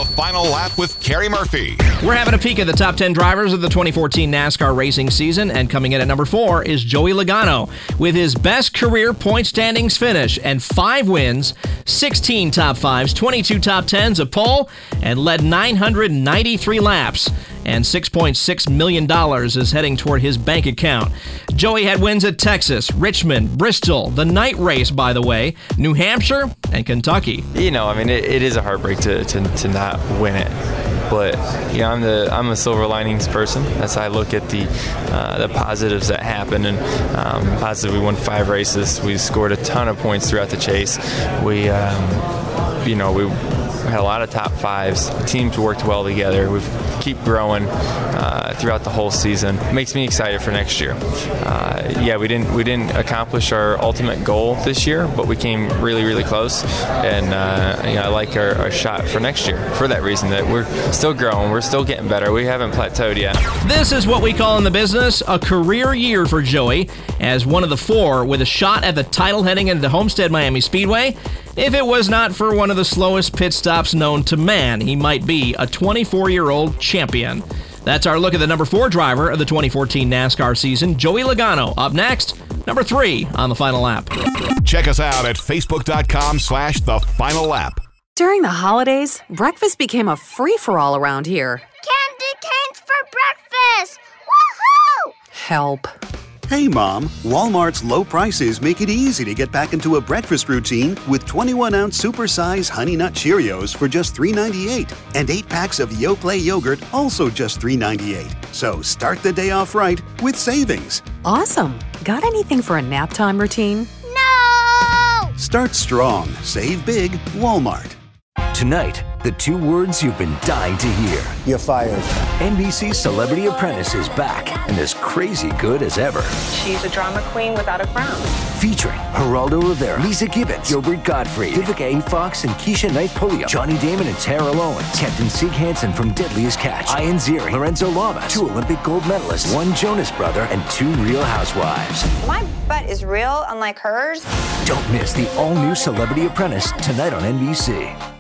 Final Lap with Carrie Murphy. We're having a peek at the top 10 drivers of the 2014 NASCAR racing season, and coming in at number 4 is Joey Logano with his best career point standings finish and 5 wins, 16 top 5s, 22 top 10s, a pole, and led 993 laps. And $6.6 million is heading toward his bank account. Joey had wins at Texas, Richmond, Bristol, the night race, by the way, New Hampshire, and Kentucky. You know, I mean, it is a heartbreak to not win it. But you know, I'm a silver linings person. That's how I look at the positives that happen. And positive, we won 5 races. We scored a ton of points throughout the chase. We had a lot of top 5s. The teams worked well together. We keep growing throughout the whole season. It makes me excited for next year. We didn't accomplish our ultimate goal this year, but we came really, really close. And I like our shot for next year for that reason, that we're still growing. We're still getting better. We haven't plateaued yet. This is what we call in the business a career year for Joey, as one of the 4 with a shot at the title heading into Homestead Miami Speedway. If it was not for one of the slowest pit stops known to man, he might be a 24-year-old champion. That's our look at the number 4 driver of the 2014 NASCAR season, Joey Logano. Up next, number 3 on the Final Lap. Check us out at facebook.com/The Final Lap. During the holidays, breakfast became a free-for-all around here. Candy canes for breakfast! Woohoo! Help. Hey, Mom, Walmart's low prices make it easy to get back into a breakfast routine with 21-ounce supersize Honey Nut Cheerios for just $3.98 and 8 packs of Yoplait yogurt also just $3.98. So start the day off right with savings. Awesome. Got anything for a nap time routine? No! Start strong, save big, Walmart. Tonight, the 2 words you've been dying to hear. You're fired. NBC's Celebrity Apprentice is back and as crazy good as ever. She's a drama queen without a crown. Featuring Geraldo Rivera, Lisa Gibbons, Gilbert Gottfried, Vivica A. Fox, and Keisha Knight Pulliam, Johnny Damon and Tara Owens, Captain Sig Hansen from Deadliest Catch, Ian Ziering, Lorenzo Lamas, 2 Olympic gold medalists, 1 Jonas brother, and 2 Real Housewives. My butt is real, unlike hers. Don't miss the all-new Celebrity Apprentice tonight on NBC.